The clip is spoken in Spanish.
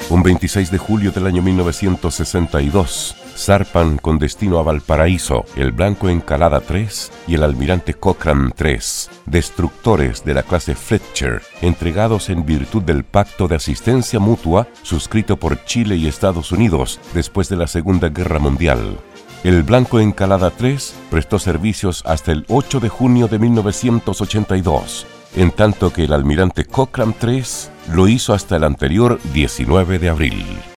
Un 26 de julio del año 1962, zarpan con destino a Valparaíso el Blanco Encalada 3 y el Almirante Cochrane 3, destructores de la clase Fletcher, entregados en virtud del Pacto de Asistencia Mutua suscrito por Chile y Estados Unidos después de la Segunda Guerra Mundial. El Blanco Encalada 3 prestó servicios hasta el 8 de junio de 1982, en tanto que el Almirante Cochrane 3 lo hizo hasta el anterior 19 de abril.